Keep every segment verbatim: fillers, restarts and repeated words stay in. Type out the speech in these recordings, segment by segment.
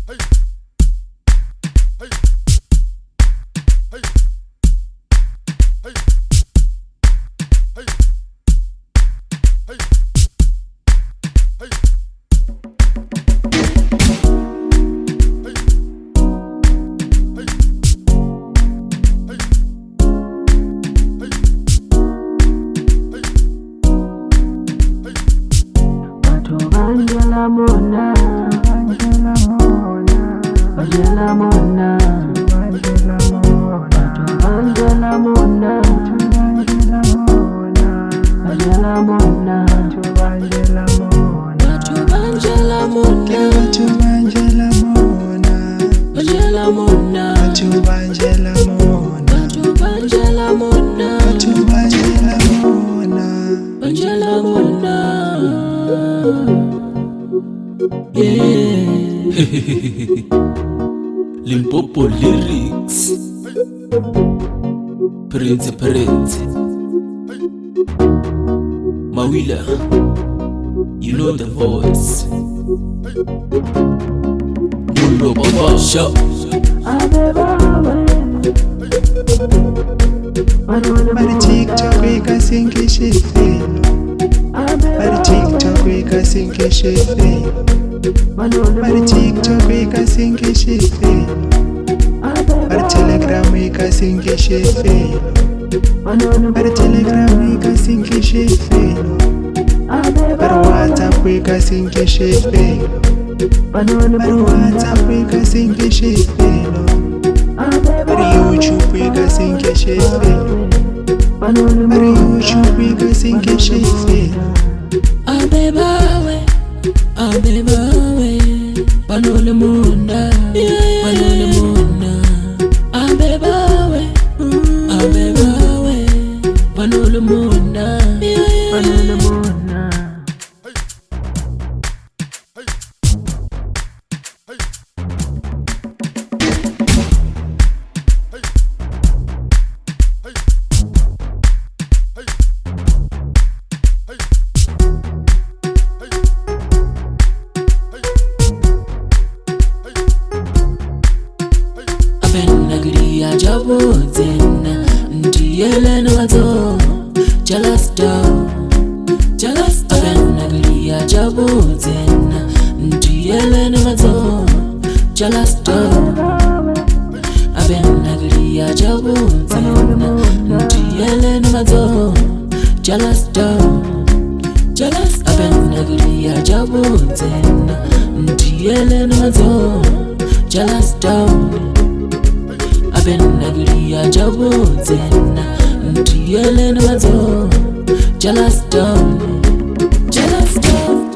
Angela Mona, Angela Mona, Angela Mona, Angela Mona, Angela Mona, Angela Mona, Angela Mona, Angela Mona, Angela Mona, Angela Mona, Angela Mona, Angela Mona, Angela Mona. Yeah. Limpopo lyrics. Prince Prince Mawila, you know the voice. Mundo Baba Show. Bari TikTok weka sinki shifi. Bari TikTok weka sinki shifi. Bari TikTok weka sinki shifi. Bari Telegram weka sinki shifi. Bari Telegram weka sinki shifi. Bari WhatsApp weka sinki shifi. Bari WhatsApp weka sinki shifi. Bari YouTube weka sinki shifi. Bari YouTube weka sinki shifi. Abebawe, abebawe, Panole Mona, Panole Mona. Abebawe, abebawe, Panole Mona, Panole Mona. Nagriya jabo zena ndiyele nwazo jalasta jalasta ben nagriya jabo zena ndiyele nwazo jalasta aben nagriya jabo zena ndiyele nwazo jalasta jalasta aben nagriya jabo zena ndiyele nwazo jalasta Ben nagriya jabo zena ndiyele nwazo jalasta jalasta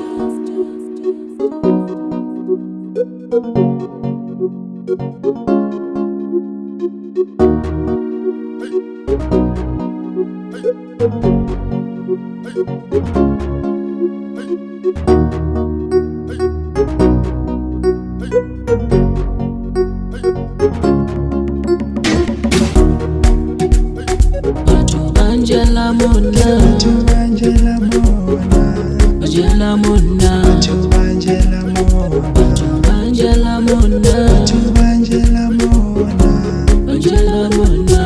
Angela Mona, Angela Mona, Angela Mona, Angela Mona, Angela Mona, Angela Mona, Angela Mona.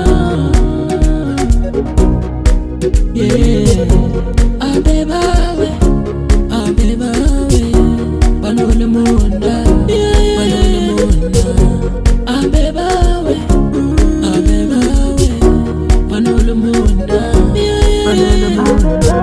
Yeah. Abebawe, abebawe, Panole Mona, Panole Mona. Abebawe, abebawe, Panole Mona, Panole Mona.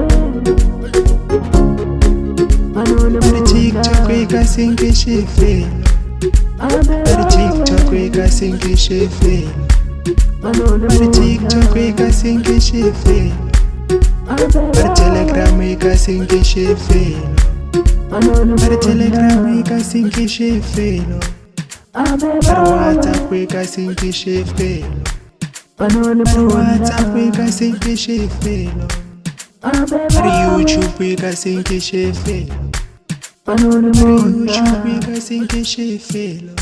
Bari TikTok weka sinki shifi. Bari TikTok weka sinki shifi. Bari TikTok weka sinki shifi. Bari Telegram weka sinki shifi. Bari Telegram weka sinki shifi. Bari WhatsApp weka sinki shifi. Bari WhatsApp weka sinki shifi. Bari YouTube weka sinki shifi. Bari YouTube weka sinki shifi.